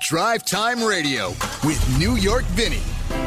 Drive Time Radio with New York Vinny.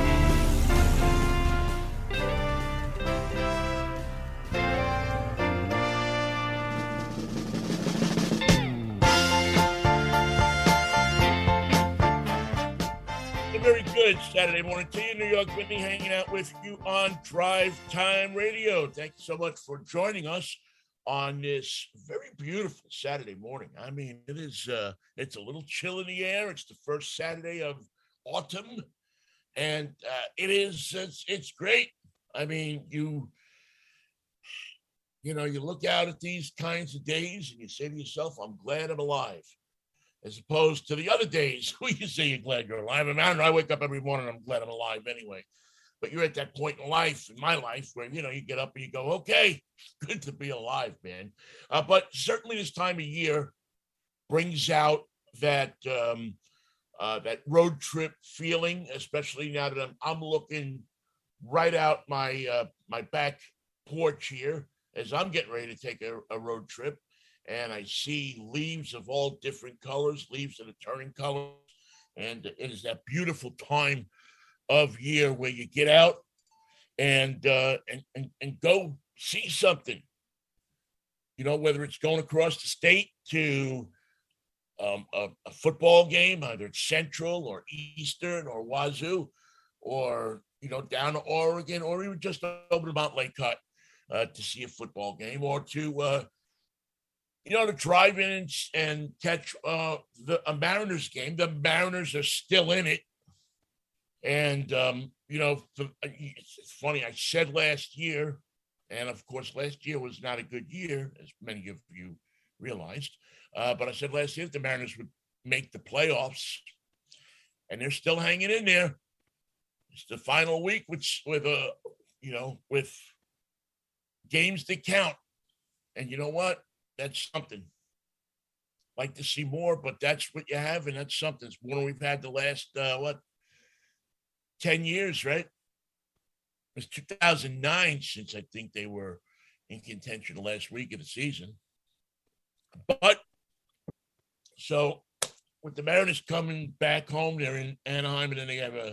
Very good Saturday morning to you. New York Vinny hanging out with you on Drive Time Radio. Thank you so much for joining us on this very beautiful Saturday morning. I mean, it is it's a little chill in the air. It's the first Saturday of autumn, and it's great. I mean, you look out at these kinds of days and you say to yourself, I'm glad I'm alive. As opposed to the other days where you say you're glad you're alive. I mean, I wake up every morning and I'm glad I'm alive anyway. But you're at that point in my life, where, you get up and you go, okay, good to be alive, man. But certainly this time of year brings out that that road trip feeling, especially now that I'm looking right out my my back porch here as I'm getting ready to take a road trip. And I see leaves of all different colors, leaves that are turning colors. And it is that beautiful time of year where you get out and go see something. Whether it's going across the state to a football game, either it's Central or Eastern or Wazoo, or, down to Oregon, or even just over to Mount Lake Cut to see a football game, or to drive in and catch a Mariners game. The Mariners are still in it. And, it's funny. I said last year, and of course, last year was not a good year, as many of you realized. But I said last year that the Mariners would make the playoffs, and they're still hanging in there. It's the final week with games that count. And you know what? That's something. Like to see more, but that's what you have, and that's something. It's more than we've had the last 10 years, right? It was 2009 since I think they were in contention the last week of the season. But so with the Mariners coming back home, they're in Anaheim, and then they have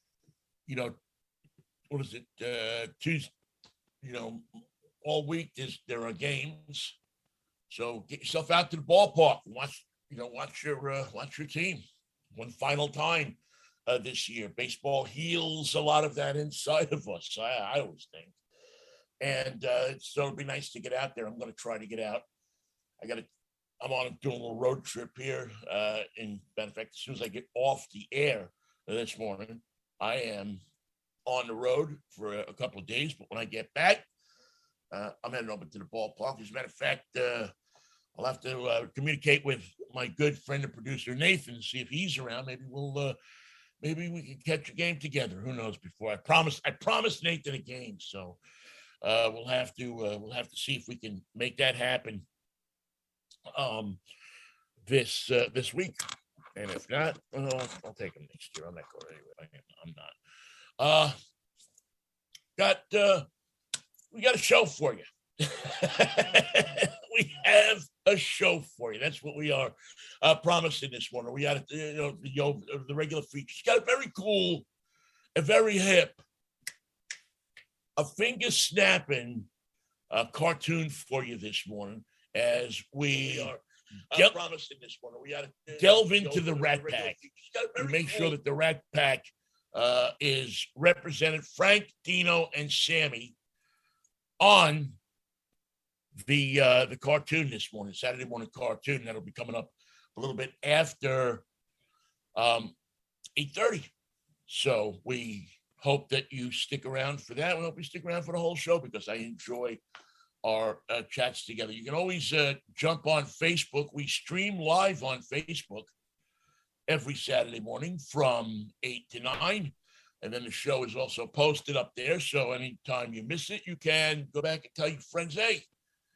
Tuesday, all week there are games. So get yourself out to the ballpark and watch your team one final time this year. Baseball heals a lot of that inside of us, I always think. And so it'd be nice to get out there. I'm going to try to get out. I'm doing a little road trip here. Matter of fact, as soon as I get off the air this morning, I am on the road for a couple of days. But when I get back, I'm heading over to the ballpark. As a matter of fact, I'll have to communicate with my good friend and producer Nathan, see if he's around. Maybe we can catch a game together. Who knows? Before I promised Nathan a game, so we'll have to see if we can make that happen this week. And if not, I'll take him next year. I'm not going anyway. I'm not. We got a show for you. We have a show for you. That's what we are promising this morning. We got the regular features. Got a very cool, a very hip, a finger snapping cartoon for you this morning as we are promising this morning. We got to delve into the Rat Pack. We make sure that the Rat Pack is represented. Frank, Dino, and Sammy on the cartoon this morning, Saturday morning cartoon. That'll be coming up a little bit after 8:30. So we hope that you stick around for that. We hope you stick around for the whole show because I enjoy our chats together. You can always jump on Facebook. We stream live on Facebook every Saturday morning from 8 to 9. And then the show is also posted up there. So anytime you miss it, you can go back and tell your friends, hey,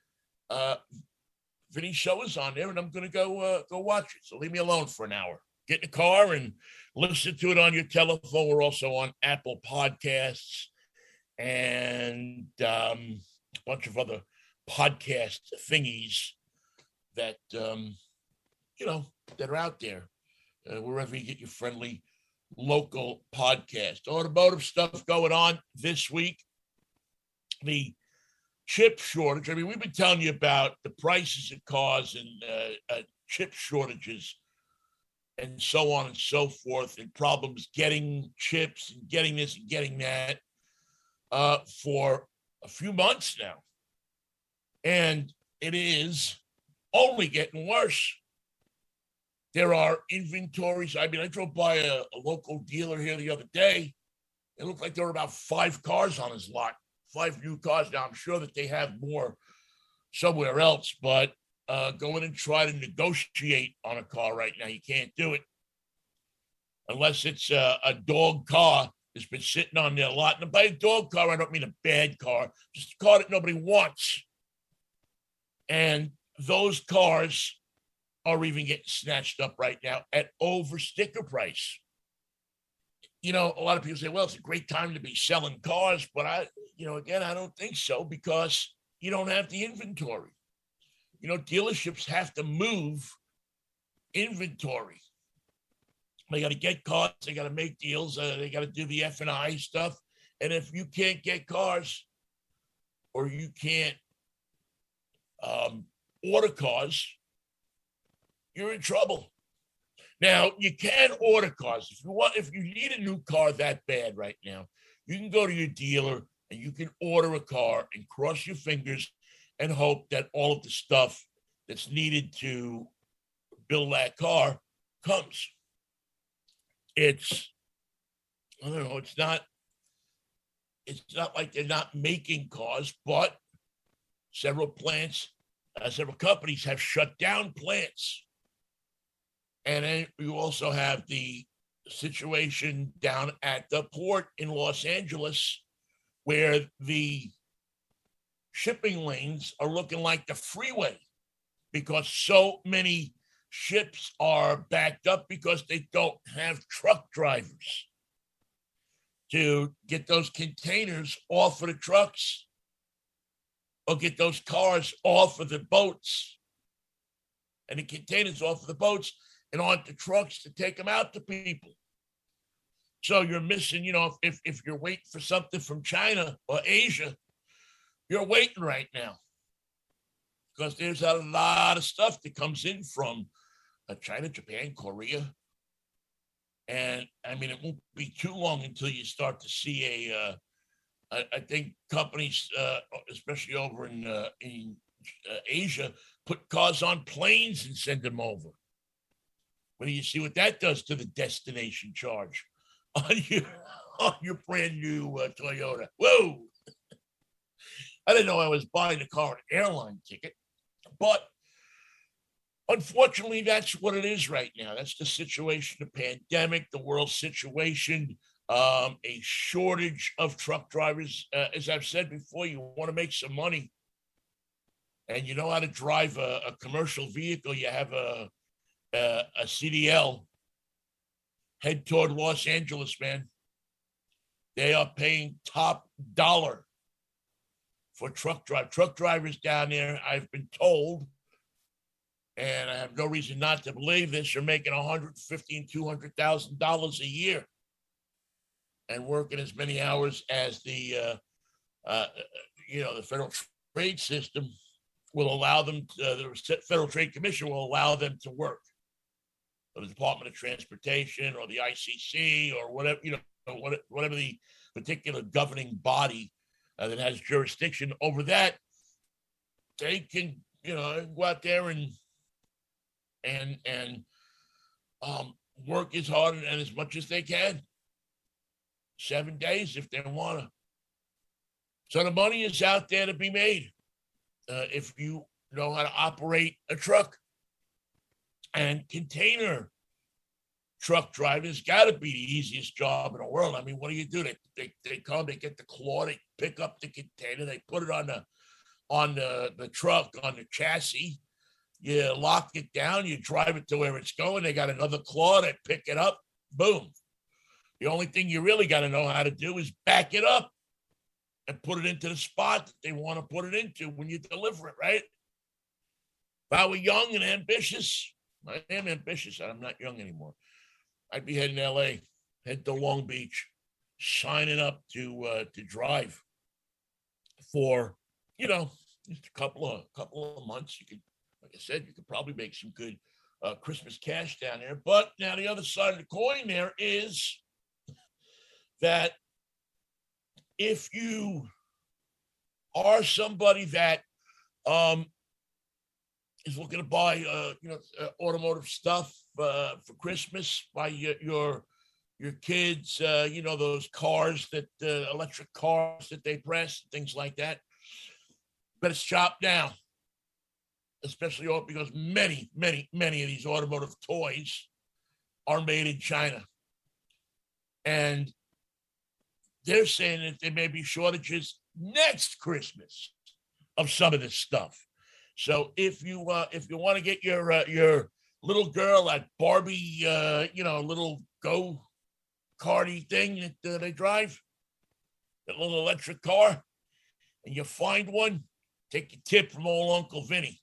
Vinny's show is on there, and I'm going to go watch it. So leave me alone for an hour. Get in the car and listen to it on your telephone. We're also on Apple Podcasts and a bunch of other podcast thingies that, that are out there. wherever you get your friendly local podcast. Automotive stuff going on this week. The chip shortage. I mean, we've been telling you about the prices of cars and chip shortages and so on and so forth, and problems getting chips and getting this and getting that for a few months now. And it is only getting worse. There are inventories. I mean, I drove by a local dealer here the other day. It looked like there were about 5 cars on his lot, 5 new cars. Now, I'm sure that they have more somewhere else, but go in and try to negotiate on a car right now. You can't do it unless it's a dog car that's been sitting on their lot. And by a dog car, I don't mean a bad car, just a car that nobody wants. And those cars are even getting snatched up right now at over sticker price. You know, a lot of people say, well, it's a great time to be selling cars, but I don't think so, because you don't have the inventory. You know, dealerships have to move inventory. They got to get cars, they got to make deals, they got to do the F&I stuff. And if you can't get cars, or you can't order cars, you're in trouble. Now, you can order cars. If you need a new car that bad right now, you can go to your dealer and you can order a car and cross your fingers and hope that all of the stuff that's needed to build that car comes. It's not like they're not making cars, but several companies have shut down plants. And then you also have the situation down at the port in Los Angeles, where the shipping lanes are looking like the freeway because so many ships are backed up because they don't have truck drivers to get those containers off of the trucks or get those cars off of the boats and the containers off of the boats and onto trucks to take them out to people. So you're missing, if you're waiting for something from China or Asia, you're waiting right now because there's a lot of stuff that comes in from China, Japan, Korea. And I mean, it won't be too long until you start to see I think companies, especially over in Asia, put cars on planes and send them over. When do you see what that does to the destination charge on your brand new Toyota? Whoa! I didn't know I was buying a car an airline ticket, but unfortunately, that's what it is right now. That's the situation, the pandemic, the world situation, a shortage of truck drivers. As I've said before, you want to make some money and you know how to drive a commercial vehicle. You have a CDL, head toward Los Angeles, man. They are paying top dollar for truck drivers down there. I've been told, and I have no reason not to believe this, you're making $150,000 and $200,000 a year and working as many hours as the Federal Trade System will allow them. The Federal Trade Commission will allow them to work. Or the Department of Transportation or the ICC or whatever, whatever the particular governing body that has jurisdiction over that, they can, go out there and work as hard and as much as they can. 7 days if they want to. So the money is out there to be made if you know how to operate a truck. And container truck drivers got to be the easiest job in the world. I mean, what do you do? They come, they get the claw, they pick up the container, they put it on the truck, on the chassis. You lock it down, you drive it to where it's going. They got another claw, they pick it up, boom. The only thing you really got to know how to do is back it up and put it into the spot that they want to put it into when you deliver it, right? If I were young and ambitious, I am ambitious. I'm not young anymore. I'd be heading to L.A., head to Long Beach, signing up to drive for just a couple of months. You could, like I said, you could probably make some good Christmas cash down there. But now the other side of the coin there is that if you are somebody that is looking to buy automotive stuff for Christmas, buy your kids those cars that electric cars that they press, things like that, better shop now, especially because many of these automotive toys are made in China, and they're saying that there may be shortages next Christmas of some of this stuff. So if you want to get your little girl that Barbie little go karty thing that they drive, that little electric car, and you find one, take your tip from old Uncle Vinny.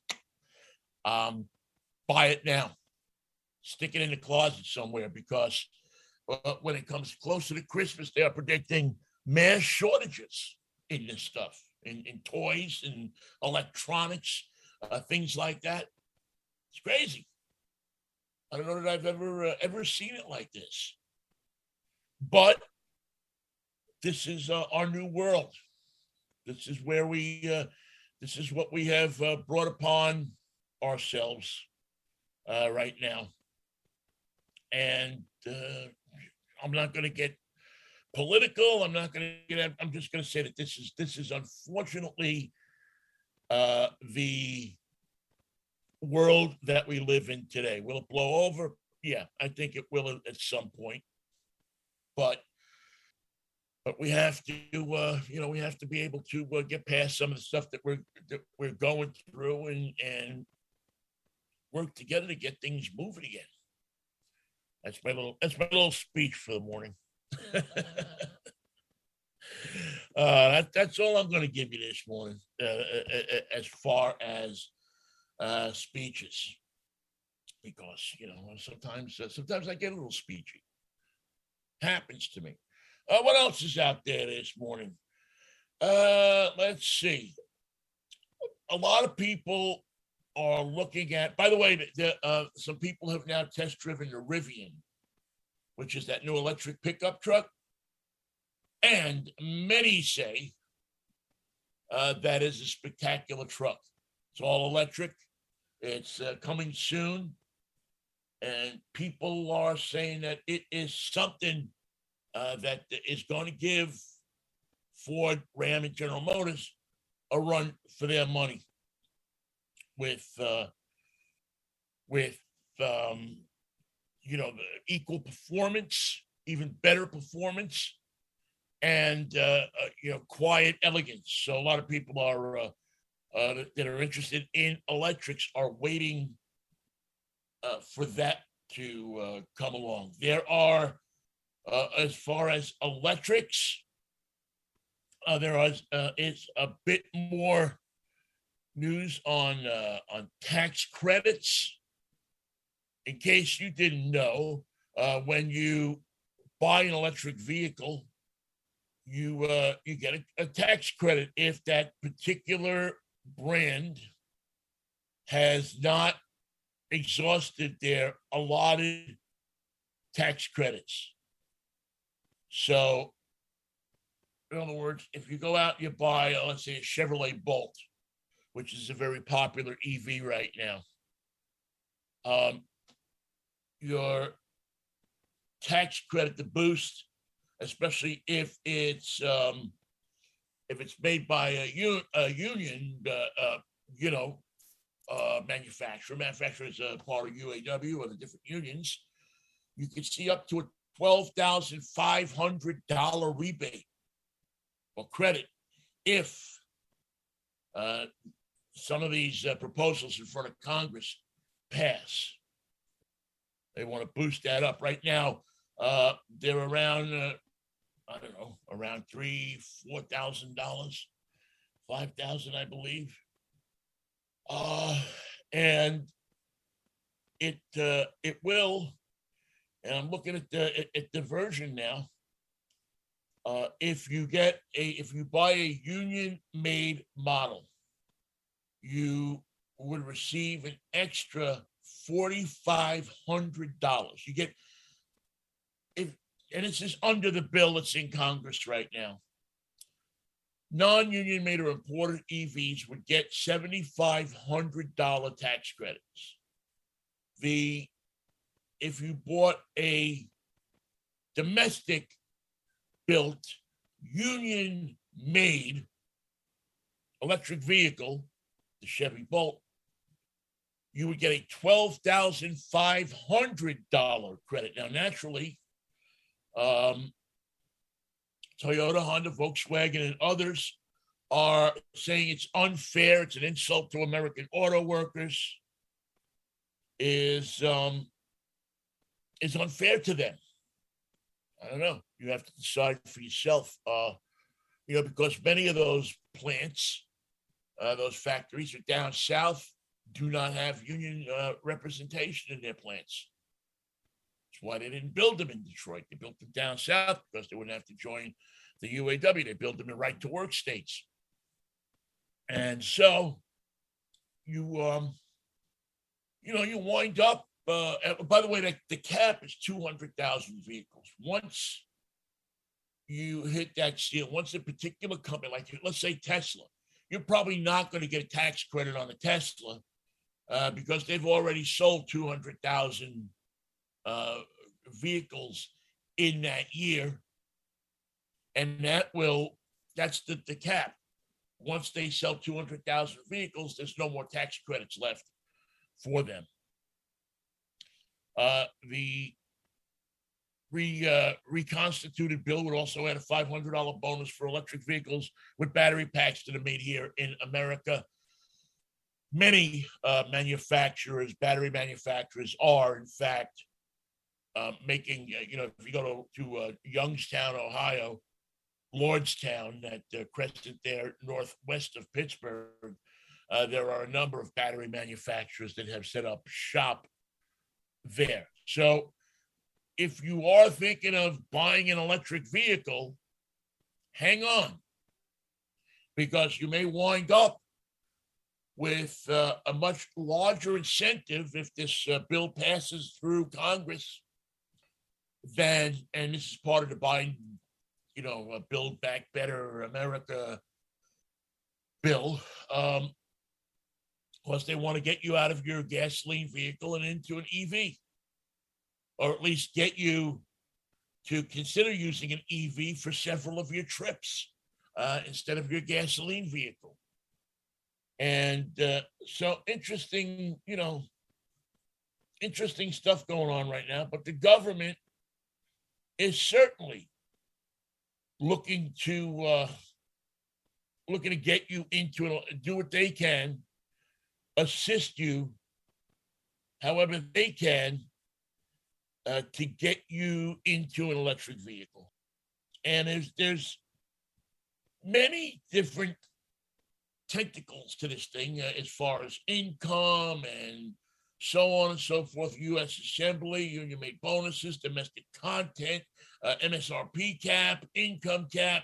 Buy it now. Stick it in the closet somewhere, because when it comes closer to Christmas, they are predicting mass shortages in this stuff, in toys and electronics, things like that. It's crazy. I don't know that I've ever seen it like this. But this is our new world. This is where this is what we have brought upon ourselves right now. And I'm not going to get political. I'm just going to say that this is unfortunately the world that we live in today. Will it blow over? Yeah, I think it will at some point. But we have to, we have to be able to get past some of the stuff that we're going through and work together to get things moving again. That's my little speech for the morning. That's all I'm going to give you this morning, as far as speeches, because sometimes I get a little speechy. Happens to me. What else is out there this morning? Let's see. A lot of people are looking at. By the way, some people have now test driven the Rivian, which is that new electric pickup truck, and many say that is a spectacular truck. It's all electric. It's coming soon, and people are saying that it is something that is going to give Ford, Ram, and General Motors a run for their money with the equal performance, even better performance, and quiet elegance. So a lot of people are that are interested in electrics are waiting for that to come along. There are, as far as electrics, there is a bit more news on tax credits. In case you didn't know, when you buy an electric vehicle, you get a tax credit if that particular brand has not exhausted their allotted tax credits. So, in other words, if you go out and you buy, let's say, a Chevrolet Bolt, which is a very popular EV right now, your tax credit, the boost, especially if it's made by a union, manufacturer is a part of UAW or the different unions, you could see up to a $12,500 rebate or credit if some of these proposals in front of Congress pass. They want to boost that up. Right now, they're around, around $3,000-$4,000, $5,000, I believe. And it will, and I'm looking at the version now. If you buy a union made model, you would receive an extra $4,500. You get, and this is under the bill that's in Congress right now. Non-union made or imported EVs would get $7,500 tax credits. If you bought a domestic built union made electric vehicle, the Chevy Bolt, you would get a $12,500 credit. Now, naturally, Toyota, Honda, Volkswagen, and others are saying it's unfair. It's an insult to American auto workers. Is unfair to them. I don't know. You have to decide for yourself. Because many of those plants, those factories are down south, do not have union representation in their plants. That's why they didn't build them in Detroit. They built them down south because they wouldn't have to join the UAW. They built them in right-to-work states. And so you wind up, by the way, the cap is 200,000 vehicles. Once you hit that ceiling, once a particular company, like let's say Tesla, you're probably not going to get a tax credit on the Tesla because they've already sold 200,000 vehicles in that year. And that's the cap. Once they sell 200,000 vehicles, there's no more tax credits left for them. The reconstituted bill would also add a $500 bonus for electric vehicles with battery packs that are made here in America. Many battery manufacturers are, in fact, making, if you go to Youngstown, Ohio, Lordstown, that crescent there northwest of Pittsburgh, there are a number of battery manufacturers that have set up shop there. So if you are thinking of buying an electric vehicle, hang on, because you may wind up with a much larger incentive if this bill passes through Congress and this is part of the Biden, Build Back Better America bill. Because they want to get you out of your gasoline vehicle and into an EV, or at least get you to consider using an EV for several of your trips instead of your gasoline vehicle. And so interesting stuff going on right now. But the government is certainly looking to get you into do what they can, assist you however they can to get you into an electric vehicle. And there's many different tentacles to this thing as far as income and so on and so forth. U.S. Assembly, union-made bonuses, domestic content, MSRP cap, income cap,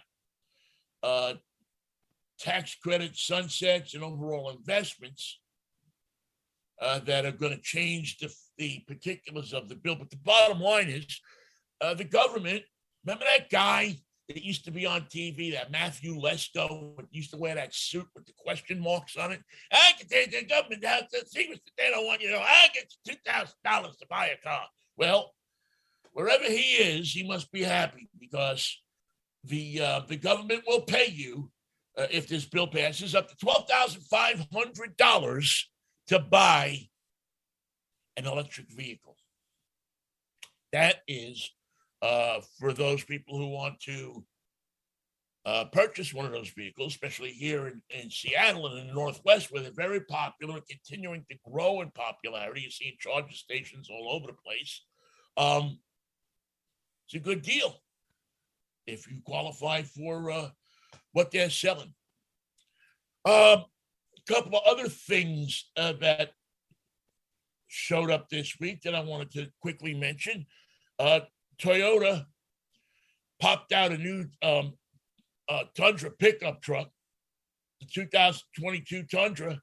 tax credit sunsets, and overall investments that are going to change the particulars of the bill. But the bottom line is the government, remember that guy that used to be on TV, that Matthew Lesko, used to wear that suit with the question marks on it? I can take the government down to the secrets that they don't want you to know. I get you $2,000 to buy a car. Well, wherever he is, he must be happy because the government will pay you, if this bill passes, up to $12,500 to buy an electric vehicle. That is for those people who want to purchase one of those vehicles, especially here in Seattle and in the Northwest, where they're very popular and continuing to grow in popularity. You see charging stations all over the place. It's a good deal if you qualify for what they're selling. A couple of other things that showed up this week that I wanted to quickly mention. Toyota popped out a new Tundra pickup truck. The 2022 Tundra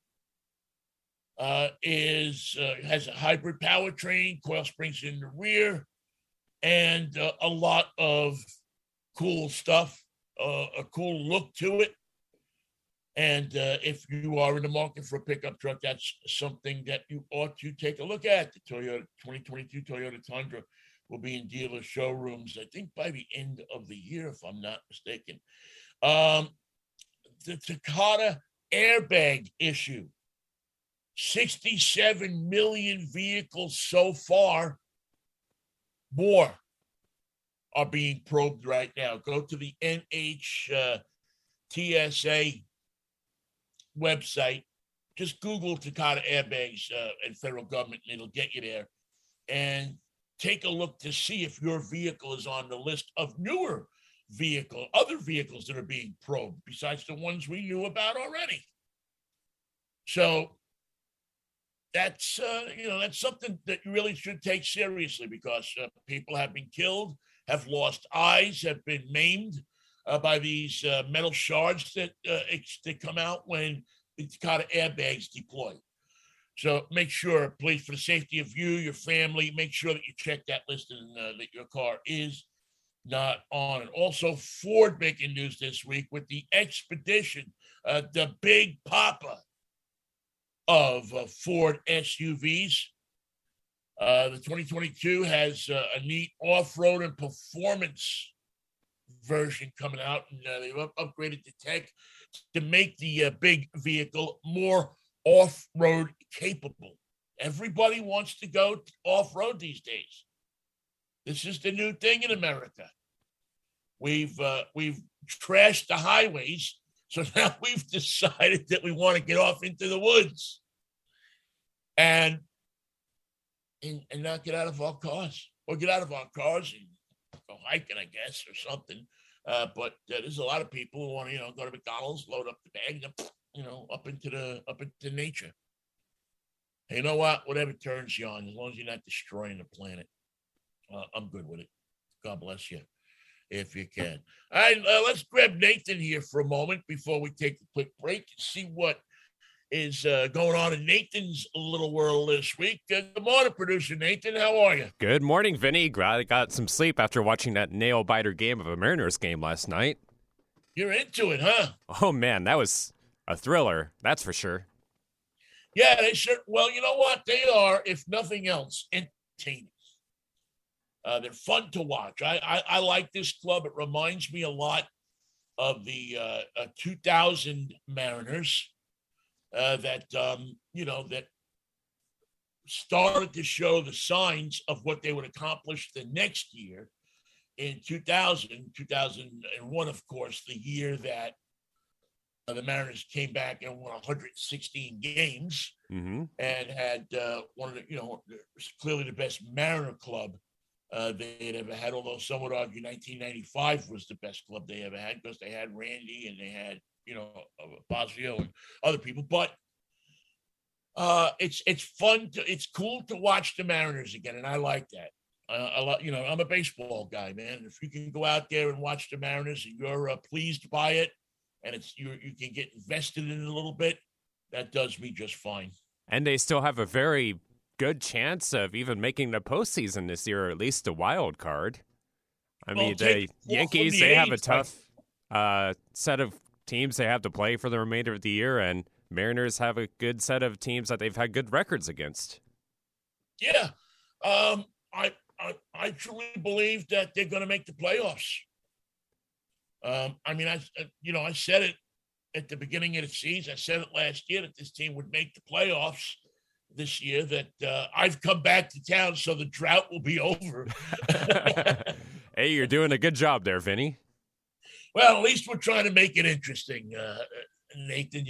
has a hybrid powertrain, coil springs in the rear, and a lot of cool stuff, a cool look to it. And if you are in the market for a pickup truck, that's something that you ought to take a look at. The Toyota 2022 Toyota Tundra will be in dealer showrooms, I think, by the end of the year, if I'm not mistaken. The Takata airbag issue. 67 million vehicles so far. More are being probed right now. Go to the NHTSA website. Just Google Takata airbags and federal government, and it'll get you there. And take a look to see if your vehicle is on the list of other vehicles that are being probed, besides the ones we knew about already. So that's that's something that you really should take seriously, because people have been killed, have lost eyes, have been maimed by these metal shards that come out when the Takata airbags deploy. So make sure, please, for the safety of you, your family, make sure that you check that list and that your car is not on it. Also, Ford making news this week with the Expedition, the big papa of Ford SUVs. The 2022 has a neat off-road and performance version coming out, and they've upgraded the tech to make the big vehicle more off-road capable. Everybody wants to go off-road these days. This is the new thing in America. We've trashed the highways, so now we've decided that we want to get off into the woods and not get out of our cars, or get out of our cars and go hiking, I guess, or something. But there's a lot of people who want to, go to McDonald's, load up the bag, and, up into nature. And you know what? Whatever turns you on, as long as you're not destroying the planet, I'm good with it. God bless you, if you can. All right, let's grab Nathan here for a moment before we take a quick break and see what is going on in Nathan's little world this week. Good morning, producer Nathan. How are you? Good morning, Vinny. Glad I got some sleep after watching that nail-biter game of a Mariners game last night. You're into it, huh? Oh, man, that was a thriller, that's for sure. Yeah, they sure. Well, you know what? They are, if nothing else, entertaining. They're fun to watch. I like this club. It reminds me a lot of the 2000 Mariners that started to show the signs of what they would accomplish the next year. In 2001, of course, the year that the Mariners came back and won 116 games and had one of the, clearly the best Mariner club they had ever had, although some would argue 1995 was the best club they ever had, because they had Randy and they had, Bosio and other people. But it's fun. It's cool to watch the Mariners again, and I like that. I'm a baseball guy, man. If you can go out there and watch the Mariners and you're pleased by it, and you can get invested in it a little bit, that does me just fine. And they still have a very good chance of even making the postseason this year, or at least a wild card. The Yankees, they have a tough set of teams they have to play for the remainder of the year, and Mariners have a good set of teams that they've had good records against. Yeah. I truly believe that they're going to make the playoffs. I said it at the beginning of the season. I said it last year that this team would make the playoffs this year, that I've come back to town, so the drought will be over. Hey, you're doing a good job there, Vinny. Well, at least we're trying to make it interesting, Nathan,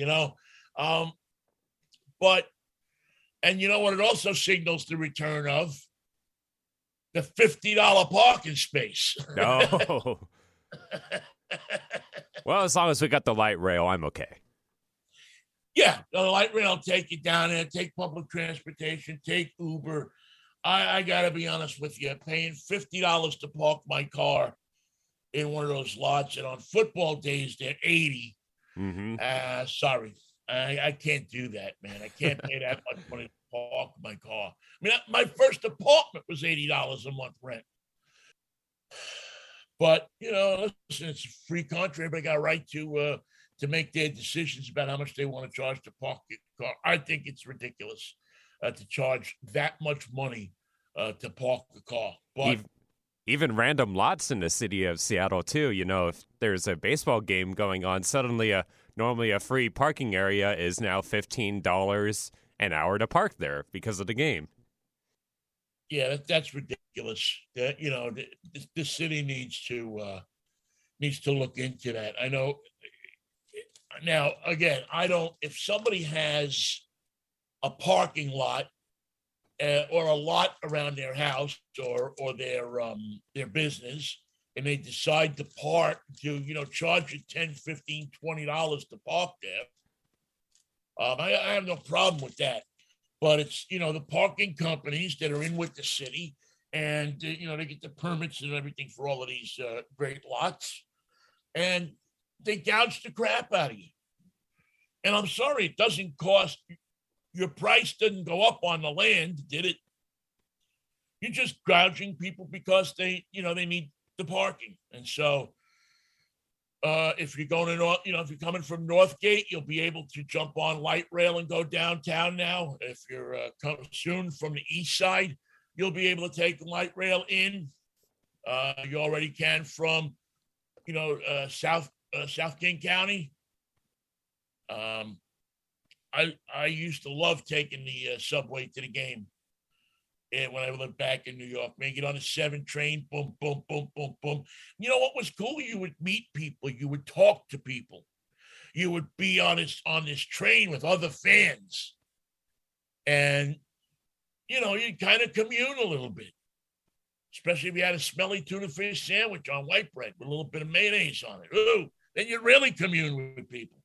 and you know what? It also signals the return of the $50 parking space. No. Well, as long as we got the light rail, I'm okay. Yeah, the light rail will take you down there, take public transportation, take Uber. I got to be honest with you, paying $50 to park my car in one of those lots, and on football days, they're 80. Mm-hmm. Sorry, I can't do that, man. I can't pay that much money to park my car. I mean, my first apartment was $80 a month rent. But, listen, it's a free country. Everybody got a right to make their decisions about how much they want to charge to park your car. I think it's ridiculous to charge that much money to park the car. But even random lots in the city of Seattle, too. If there's a baseball game going on, suddenly normally a free parking area is now $15 an hour to park there because of the game. Yeah, that's ridiculous. That the city needs to look into that. I know. Now, again, if somebody has a parking lot or a lot around their house or their business, and they decide to charge you $10, $15, $20 to park there, I have no problem with that. But it's, the parking companies that are in with the city, and, they get the permits and everything for all of these great lots, and they gouge the crap out of you. And I'm sorry, it doesn't cost, your price didn't go up on the land, did it? You're just gouging people because they need the parking. And so if you're going to if you're coming from Northgate, you'll be able to jump on light rail and go downtown now. If you're coming soon from the east side, you'll be able to take light rail in. You already can from South King County. I used to love taking the subway to the game. And when I lived back in New York, man, get on the 7 train, boom, boom, boom, boom, boom. You know what was cool? You would meet people. You would talk to people. You would be on this train with other fans. And, you'd kind of commune a little bit. Especially if you had a smelly tuna fish sandwich on white bread with a little bit of mayonnaise on it. Ooh, then you really commune with people.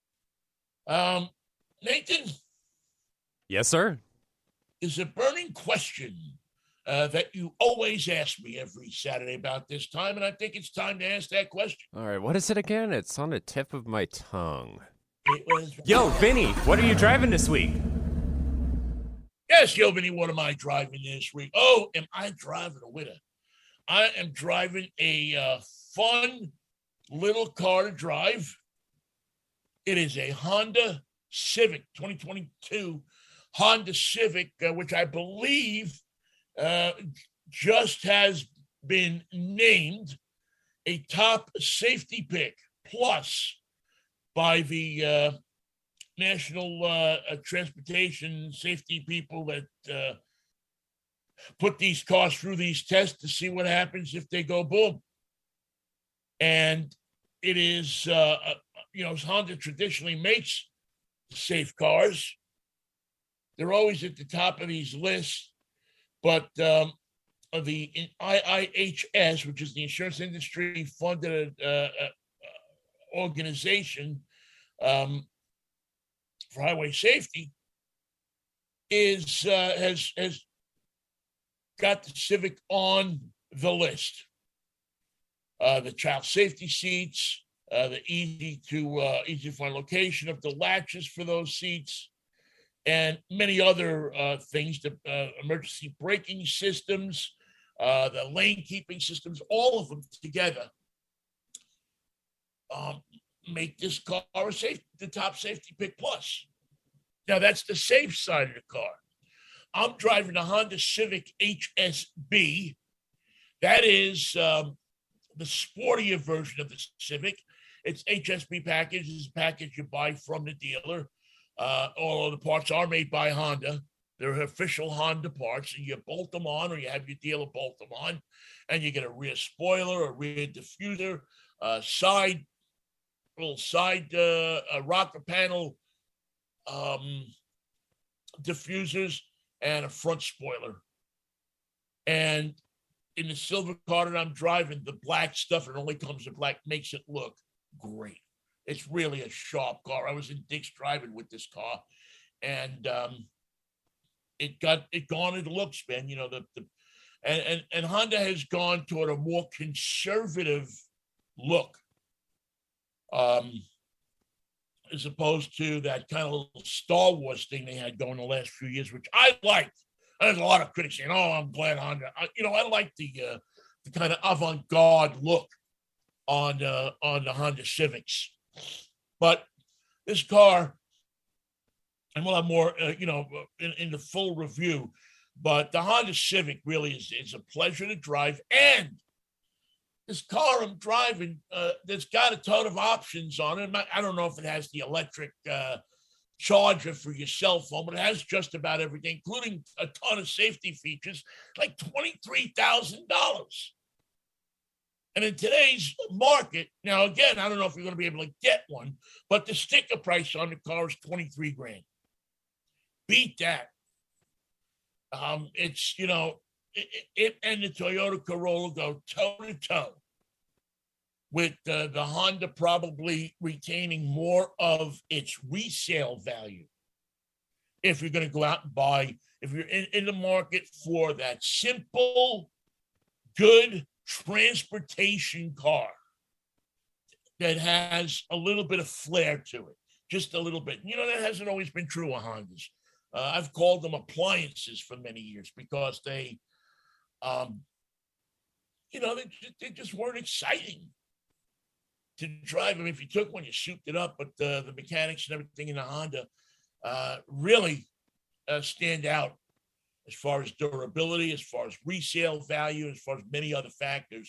Nathan? Yes, sir? Is a burning question that you always ask me every Saturday about this time, and I think it's time to ask that question. All right, what is it again? It's on the tip of my tongue. It was... Yo, Vinny, what are you driving this week? Yes, yo, Vinny, what am I driving this week? Oh, am I driving a winner? I am driving a fun little car to drive. It is a Honda Civic 2022 Honda Civic, which I believe just has been named a top safety pick plus by the National Transportation Safety people that put these cars through these tests to see what happens if they go boom. And it is, Honda traditionally makes safe cars. They're always at the top of these lists, but the IIHS, which is the insurance industry funded organization for highway safety, has got the Civic on the list. The child safety seats, the easy to find location of the latches for those seats, and many other things, the emergency braking systems, the lane keeping systems, all of them together make this car the top safety pick plus. Now, that's the safe side of the car. I'm driving the Honda Civic HSB. That is the sportier version of the Civic. It's HSB package. It's a package you buy from the dealer. All of the parts are made by Honda. They're official Honda parts, and you bolt them on, or you have your dealer bolt them on, and you get a rear spoiler, a rear diffuser, little side rocker panel diffusers, and a front spoiler. And in the silver car that I'm driving, the black stuff, it only comes in black, makes it look great. It's really a sharp car. I was in Dick's driving with this car, and it garnered looks, man. You know, and Honda has gone toward a more conservative look, as opposed to that kind of little Star Wars thing they had going the last few years, which I liked. There's a lot of critics saying, "Oh, I'm glad Honda." I like the kind of avant-garde look on the Honda Civics, but this car, and we'll have more, in the full review. But the Honda Civic really is a pleasure to drive, and this car I'm driving, there's got a ton of options on it. I don't know if it has the electric charger for your cell phone, but it has just about everything, including a ton of safety features, like $23,000. And in today's market, now again, I don't know if you're going to be able to get one, but the sticker price on the car is $23,000. Beat that. It's, it and the Toyota Corolla go toe to toe, with the Honda probably retaining more of its resale value. If you're going to go out and buy, if you're in the market for that simple, good transportation car that has a little bit of flair to it, just a little bit. That hasn't always been true of Hondas. I've called them appliances for many years because they just weren't exciting to drive. I mean, if you took one, you souped it up, but the mechanics and everything in the Honda really stand out as far as durability, as far as resale value, as far as many other factors.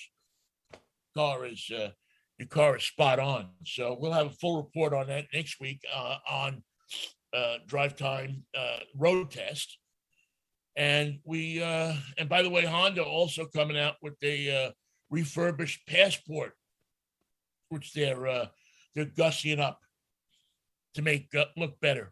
Your car is spot on. So we'll have a full report on that next week on Drive Time Road Test. And and by the way, Honda also coming out with a refurbished Passport, which they're gussying up to make look better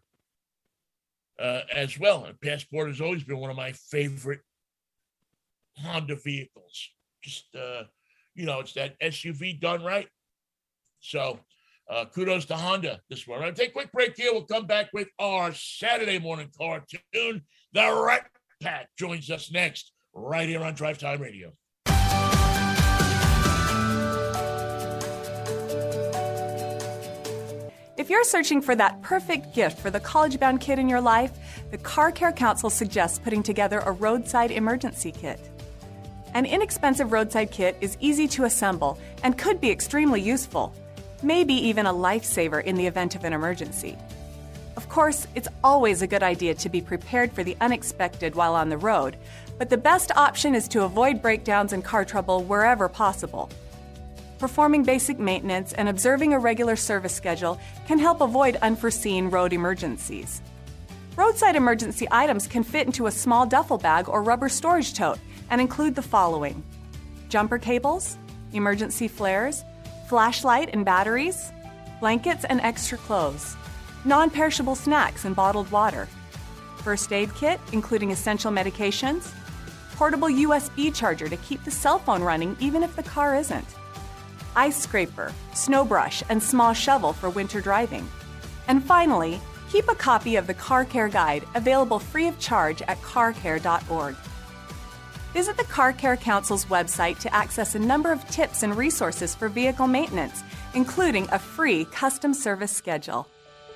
as well. And Passport has always been one of my favorite Honda vehicles. Just it's that SUV done right. So kudos to Honda this morning. I'll take a quick break here. We'll come back with our Saturday morning cartoon. The Rat Pack joins us next, right here on Drive Time Radio. If you're searching for that perfect gift for the college-bound kid in your life, the Car Care Council suggests putting together a roadside emergency kit. An inexpensive roadside kit is easy to assemble and could be extremely useful, maybe even a lifesaver in the event of an emergency. Of course, it's always a good idea to be prepared for the unexpected while on the road, but the best option is to avoid breakdowns and car trouble wherever possible. Performing basic maintenance and observing a regular service schedule can help avoid unforeseen road emergencies. Roadside emergency items can fit into a small duffel bag or rubber storage tote and include the following: jumper cables, emergency flares, flashlight and batteries, blankets and extra clothes, non-perishable snacks and bottled water, first aid kit including essential medications, portable USB charger to keep the cell phone running even if the car isn't, ice scraper, snow brush, and small shovel for winter driving. And finally, keep a copy of the Car Care Guide available free of charge at carcare.org. Visit the Car Care Council's website to access a number of tips and resources for vehicle maintenance, including a free custom service schedule.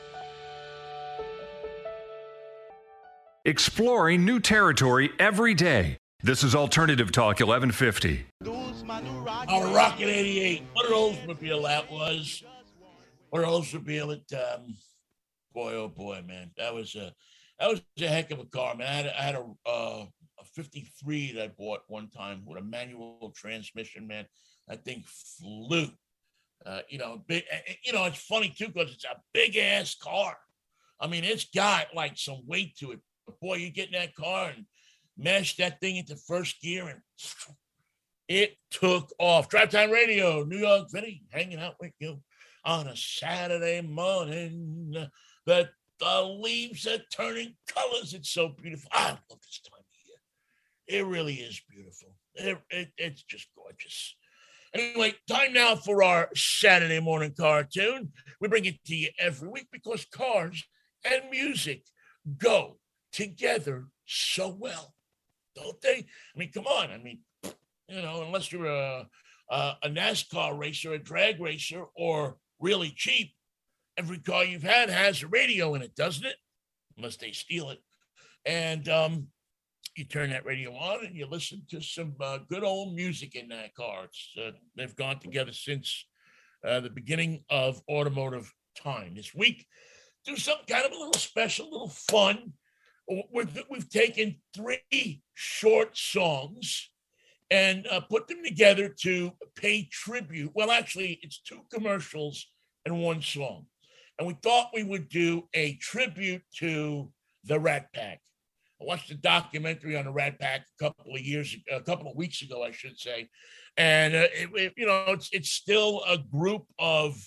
Exploring new territory every day. This is Alternative Talk 1150. Our Rocket 88. What an Oldsmobile that was. What an Oldsmobile it, boy, oh boy, man. That was a heck of a car, man. I had a 53 that I bought one time with a manual transmission, man. That thing flew. Big. It's funny too because it's a big ass car. I mean, it's got like some weight to it. But boy, you get in that car and mash that thing into first gear, and it took off. Drive Time Radio, New York Vinny, hanging out with you on a Saturday morning. The leaves are turning colors. It's so beautiful. I love this time of year. It really is beautiful. It's just gorgeous. Anyway, time now for our Saturday morning cartoon. We bring it to you every week because cars and music go together so well, don't they? I mean, come on. I mean, unless you're a NASCAR racer, a drag racer, or really cheap, every car you've had has a radio in it, doesn't it? Unless they steal it. And you turn that radio on and you listen to some good old music in that car. They've gone together since the beginning of automotive time. This week, do some kind of a little special, little fun. We've taken 3 short songs and put them together to pay tribute. Well, actually, it's 2 commercials and 1 song. And we thought we would do a tribute to the Rat Pack. I watched a documentary on the Rat Pack a couple of weeks ago, I should say. And, it's still a group of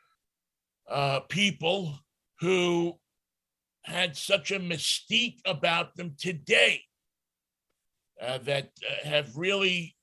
people who had such a mystique about them today that have really,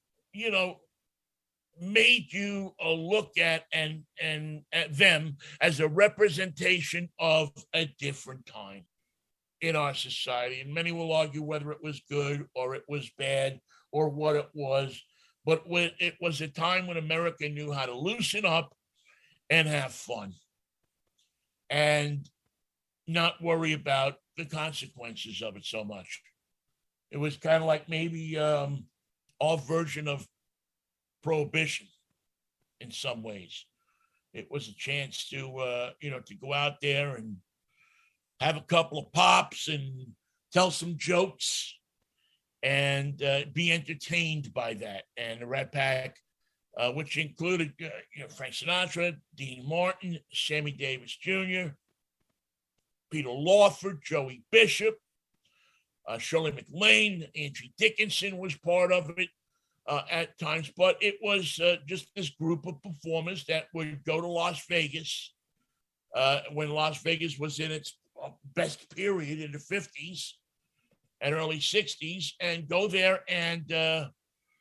made you look at and at them as a representation of a different time in our society. And many will argue whether it was good or it was bad or what it was. But it was a time when America knew how to loosen up and have fun and not worry about the consequences of it so much. It was kind of like maybe our version of Prohibition in some ways. It was a chance to, to go out there and have a couple of pops and tell some jokes and be entertained by that. And the Rat Pack, which included Frank Sinatra, Dean Martin, Sammy Davis Jr., Peter Lawford, Joey Bishop, Shirley MacLaine, Angie Dickinson was part of it at times. But it was just this group of performers that would go to Las Vegas when Las Vegas was in its best period in the 50s and early 60s, and go there and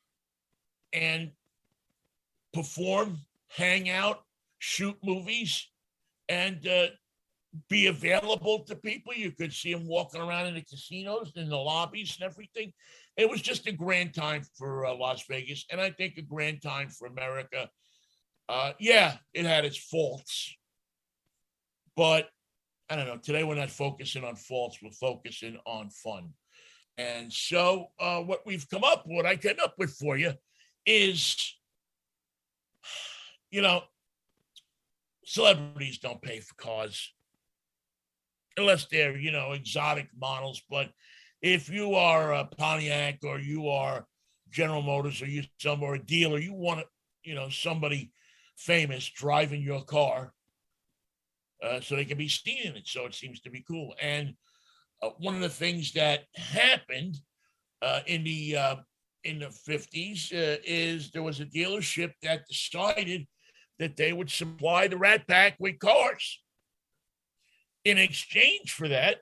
perform, hang out, shoot movies, and be available to people. You could see them walking around in the casinos, in the lobbies and everything. It was just a grand time for Las Vegas, and I think a grand time for America. It had its faults, but I don't know. Today, we're not focusing on faults. We're focusing on fun. And so what I came up with for you is, celebrities don't pay for cars unless they're, exotic models. But if you are a Pontiac or you are General Motors or a dealer, you want, somebody famous driving your car. So they can be seen in it. So it seems to be cool. And one of the things that happened in the 50s is there was a dealership that decided that they would supply the Rat Pack with cars. In exchange for that,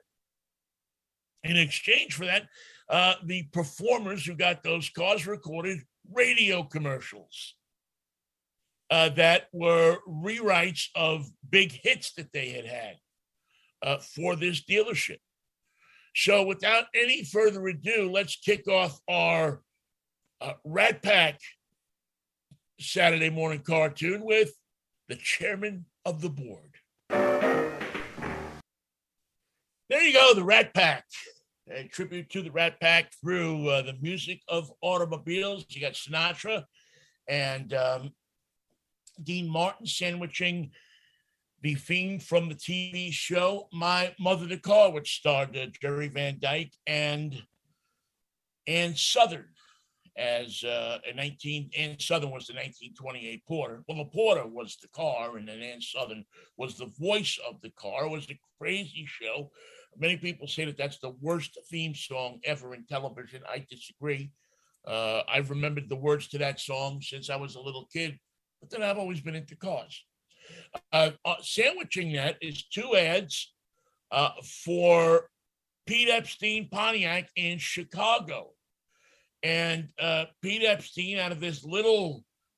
the performers who got those cars recorded radio commercials that were rewrites of big hits that they had for this dealership. So without any further ado, let's kick off our Rat Pack Saturday morning cartoon with the chairman of the board. There you go, the Rat Pack. A tribute to the Rat Pack through the music of automobiles. You got Sinatra and Dean Martin sandwiching the theme from the TV show My Mother the Car, which starred Jerry Van Dyke and Ann Southern as Ann Southern was the 1928 Porter. Well, the Porter was the car, and then Ann Southern was the voice of the car. It was a crazy show. Many people say that that's the worst theme song ever in television. I disagree. I've remembered the words to that song since I was a little kid, but then I've always been into cars. Sandwiching that is 2 ads for Pete Epstein Pontiac in Chicago. And Pete Epstein, out of this little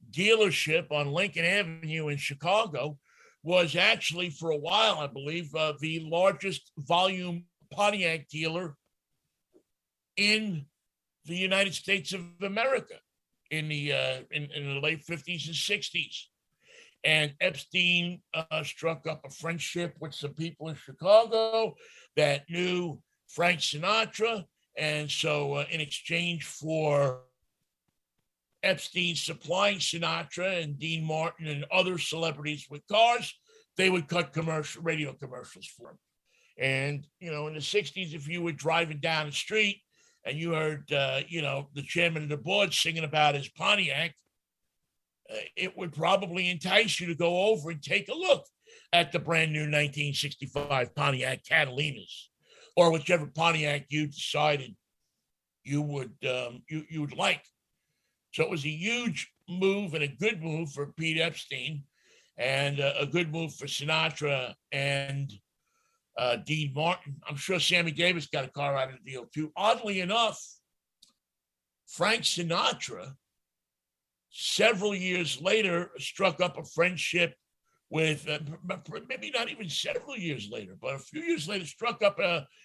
dealership on Lincoln Avenue in Chicago was actually, for a while, I believe, the largest volume Pontiac dealer in the United States of America in the late 50s and 60s. And Epstein struck up a friendship with some people in Chicago that knew Frank Sinatra. And so in exchange for Epstein supplying Sinatra and Dean Martin and other celebrities with cars, they would cut radio commercials for him. And, in the 60s, if you were driving down the street and you heard, the chairman of the board singing about his Pontiac, it would probably entice you to go over and take a look at the brand new 1965 Pontiac Catalinas, or whichever Pontiac you decided you would like. So it was a huge move and a good move for Pete Epstein, and a good move for Sinatra and Dean Martin. I'm sure Sammy Davis got a car out of the deal too. Oddly enough, Frank Sinatra, several years later, struck up a friendship with, maybe not even several years later, but a few years later, struck up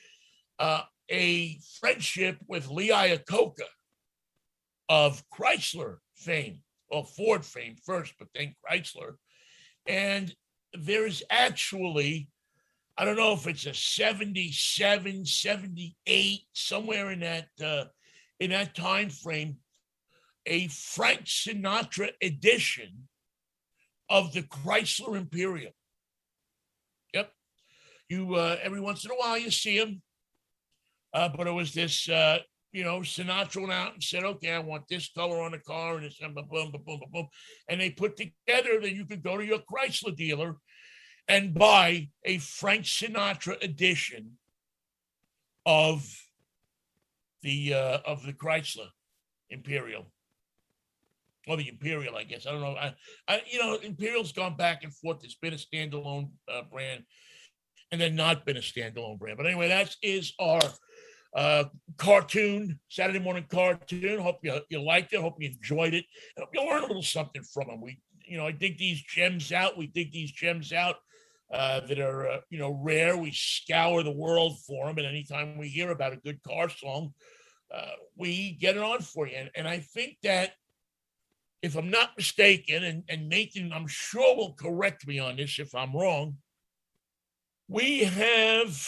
a friendship with Lee Iacocca of Chrysler fame, or Ford fame first, but then Chrysler. And there's actually, I don't know if it's a 77, 78, somewhere in that time frame, a Frank Sinatra edition of the Chrysler Imperial. Yep. You every once in a while you see them. But it was this, Sinatra went out and said, okay, I want this color on the car, and it's boom, boom, boom, boom, boom. And they put together that you could go to your Chrysler dealer and buy a Frank Sinatra edition of the Chrysler Imperial. Or the Imperial, I guess. I don't know. Imperial's gone back and forth. It's been a standalone brand and then not been a standalone brand. But anyway, that is our cartoon, Saturday morning cartoon. Hope you liked it. Hope you enjoyed it. Hope you learned a little something from them. I dig these gems out. We dig these gems out that are, rare. We scour the world for them. And anytime we hear about a good car song, we get it on for you. And I think that, if I'm not mistaken, and Nathan, I'm sure will correct me on this if I'm wrong, we have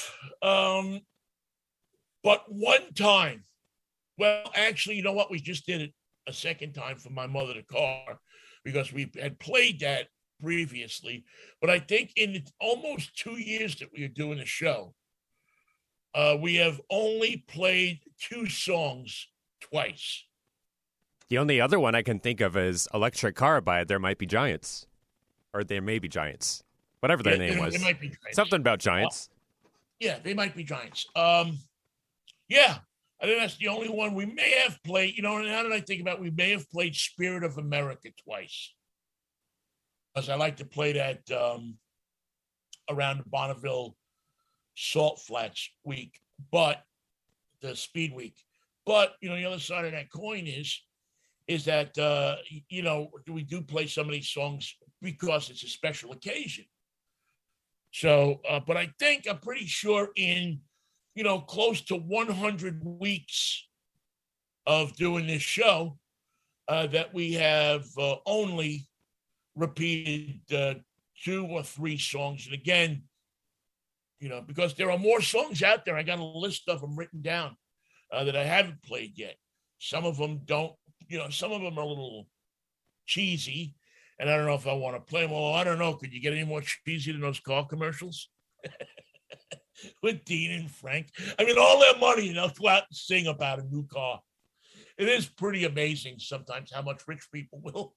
but one time. Well, actually, you know what? We just did it a second time for My Mother the Car, because we had played that previously. But I think in almost 2 years that we are doing the show, we have only played 2 songs twice. The only other one I can think of is Electric Car by There Might Be Giants. Or There May Be Giants. Whatever their name was. They might be Giants. Something about Giants. Yeah, They Might Be Giants. Yeah, I think that's the only one we may have played. Now that I think about it, we may have played Spirit of America twice. Because I like to play that around the Bonneville Salt Flats week, but the Speed Week. But, the other side of that coin is that, we do play some of these songs because it's a special occasion. So, but I'm pretty sure in, close to 100 weeks of doing this show, that we have only repeated 2 or 3 songs. And again, because there are more songs out there, I got a list of them written down that I haven't played yet. Some of them don't. Some of them are a little cheesy, and I don't know if I want to play them. Well, I don't know. Could you get any more cheesy than those car commercials with Dean and Frank? I mean, all their money, and they'll go out and sing about a new car. It is pretty amazing sometimes how much rich people will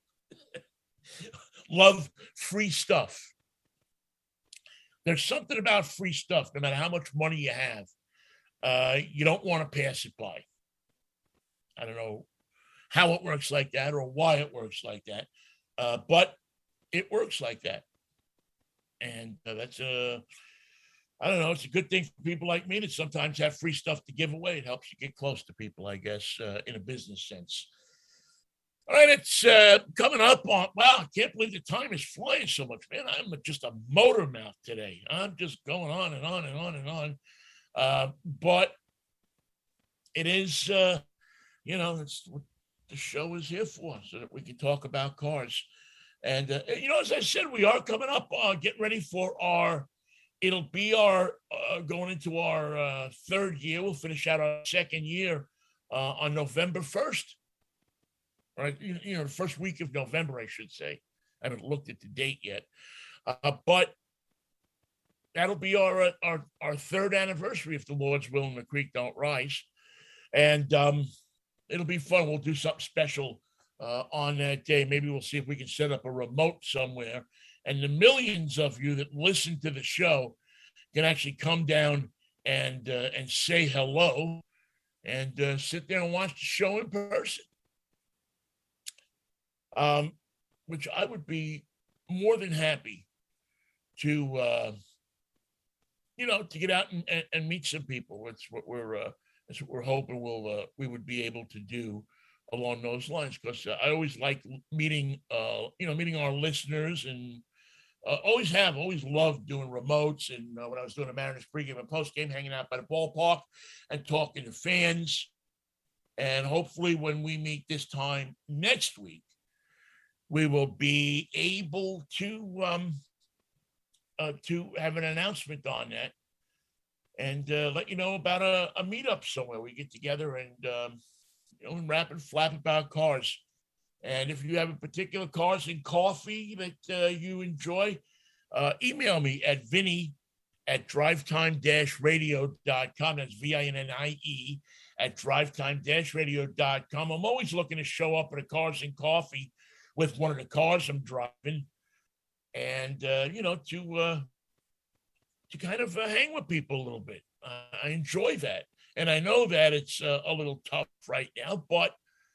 love free stuff. There's something about free stuff, no matter how much money you have, you don't want to pass it by. I don't know how it works like that or why it works like that. But it works like that. And that's I don't know, it's a good thing for people like me that sometimes have free stuff to give away. It helps you get close to people, I guess, in a business sense. All right, it's coming up on, wow, I can't believe the time is flying so much, man. I'm just a motor mouth today. I'm just going on and on and on and on. But it is, it's what the show is here for, so that we can talk about cars. And, as I said, we are coming up, getting ready for it'll be going into our third year. We'll finish out our second year on November 1st. Right, the first week of November, I should say. I haven't looked at the date yet, but that'll be our third anniversary, if the Lord's will and the creek don't rise, and it'll be fun. We'll do something special on that day. Maybe we'll see if we can set up a remote somewhere, and the millions of you that listen to the show can actually come down and say hello and sit there and watch the show in person. Which I would be more than happy to, to get out and meet some people. That's what we're hoping we would be able to do along those lines. Because I always like meeting our listeners, and always loved doing remotes. And when I was doing a Mariners pregame and postgame, hanging out by the ballpark and talking to fans. And hopefully, when we meet this time next week, we will be able to have an announcement on that and let you know about a meetup somewhere. We get together and rap and flap about cars. And if you have a particular cars and coffee that you enjoy, email me at vinny@drivetime-radio.com. That's VINNIE @drivetime-radio.com. I'm always looking to show up at a cars and coffee with one of the cars I'm driving, and to kind of hang with people a little bit. I enjoy that, and I know that it's a little tough right now, but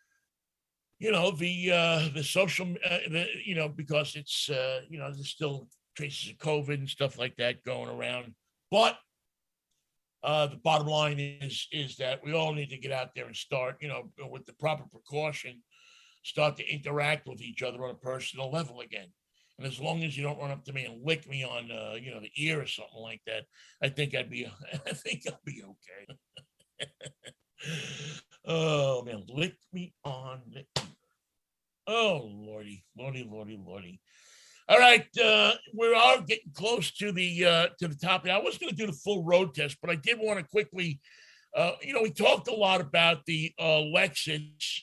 the social, because it's there's still traces of COVID and stuff like that going around. But the bottom line is that we all need to get out there and start, with the proper precaution, start to interact with each other on a personal level again. And as long as you don't run up to me and lick me on, the ear or something like that, I think I'll be okay. Oh man, lick me on the ear. Oh Lordy. All right, we are getting close to the topic. I was going to do the full road test, but I did want to quickly, we talked a lot about the Lexus.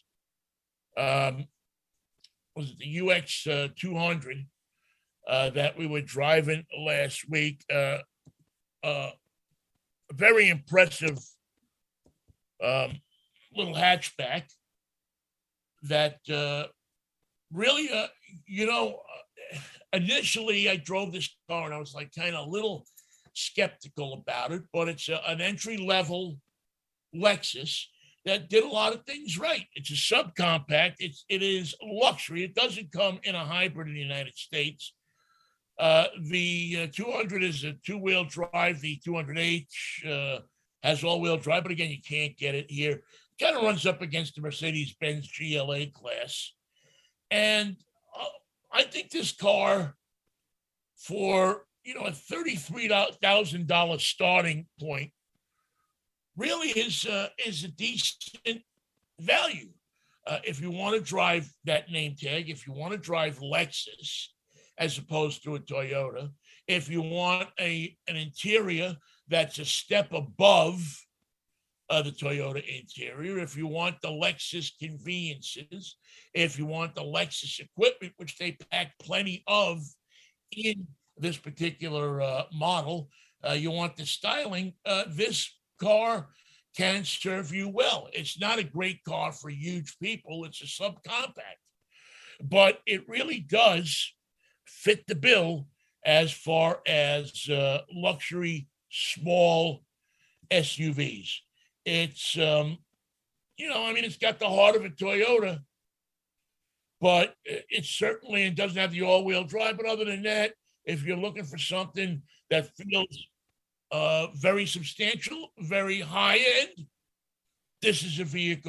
Was it the UX 200 that we were driving last week? Very impressive little hatchback that really, initially I drove this car and I was like kind of a little skeptical about it, but it's an entry-level Lexus that did a lot of things right. It's a subcompact. It is luxury. It doesn't come in a hybrid in the United States. The 200 is a two-wheel drive. The 200H has all-wheel drive, but again, you can't get it here. It kind of runs up against the Mercedes-Benz GLA class. And I think this car, for a $33,000 starting point, really is a decent value. If you want to drive that name tag, if you want to drive Lexus as opposed to a Toyota, if you want an interior that's a step above the Toyota interior, if you want the Lexus conveniences, if you want the Lexus equipment, which they pack plenty of in this particular model, you want the styling, this car can serve you well. It's not a great car for huge people. It's a subcompact, but it really does fit the bill as far as luxury small SUVs. It's, it's got the heart of a Toyota, but it certainly doesn't have the all-wheel drive. But other than that, if you're looking for something that feels very substantial, very high-end, this is a vehicle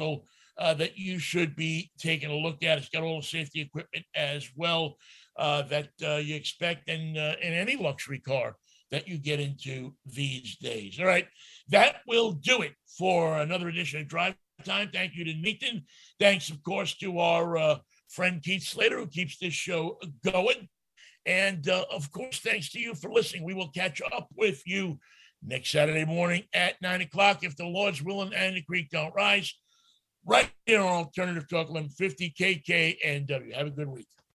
that you should be taking a look at. It's got all the safety equipment as well that you expect in any luxury car that you get into these days. All right, that will do it for another edition of Drive Time. Thank you to Nathan. Thanks, of course, to our friend Keith Slater, who keeps this show going. And, of course, thanks to you for listening. We will catch up with you next Saturday morning at 9 o'clock if the Lord's willing and the creek don't rise. Right here on Alternative Talk 1150 KKNW. Have a good week.